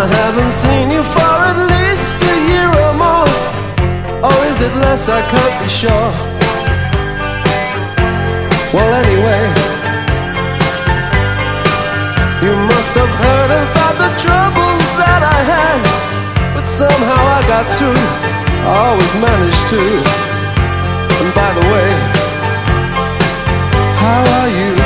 I haven't seen you for at least a year or more. Or is it less? I can't be sure. Well, anyway, you must have heard about the troubles that I had, but somehow I got through. I always managed to. And by the way, how are you?